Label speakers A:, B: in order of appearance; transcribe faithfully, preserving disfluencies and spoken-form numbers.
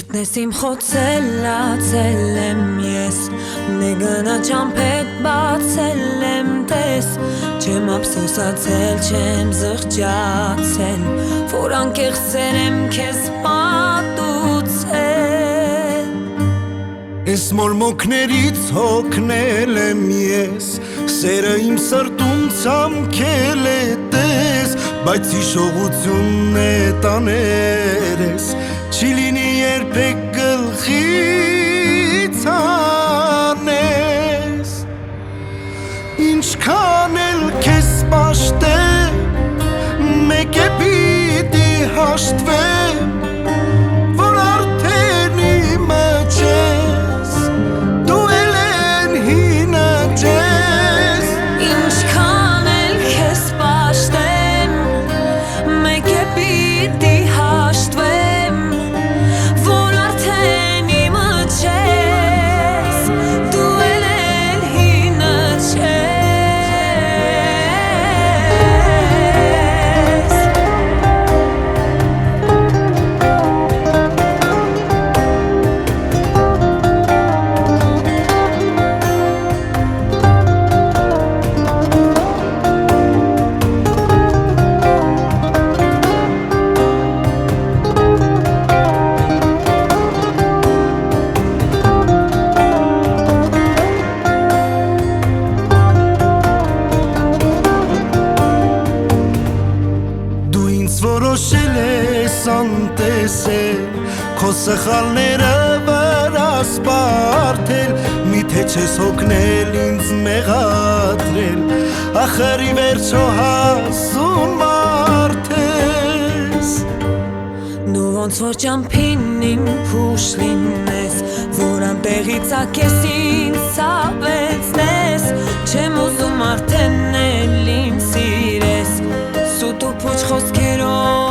A: Գտնես իմ խոցելացել եմ ես Նեգնա ճամպետ բացել եմ տես Չեմ ապսոսացել, չեմ զղջացել Որ անկեղծեր եմ քեզ պատուցել
B: Ես մորմոքներից հոգնել եմ ես Սերը իմ սրտում ցամքել է տես Բայց հիշողությունն է տաներես Չի լինի երբեք գլխից հանես Ինչքան էլ քեզ պաշտեմ Մեկ է պիտի հաշտվեմ Որ արդեն իմը չես Դու էլ են հինը չես
A: Ինչքան էլ քեզ պաշտեմ Մեկ է պիտի հաշտվեմ Որ արդեն իմը չես Դու էլ են հինը չես
B: Որոշել ես անտեսել Քո սխալները վրաս բարդել Միթե չես հոգնել ինձ մեղադրել Ախր ի վերջո հասուն մարդ ես
A: Դու ոնց որ ճամփին իմ փուշ լինես Որ անտեղից ակես ինձ ցավեցնես Չեմ ուզում արդեն էլ ինձ սիրես Սուտ ու փուչ խոսքերով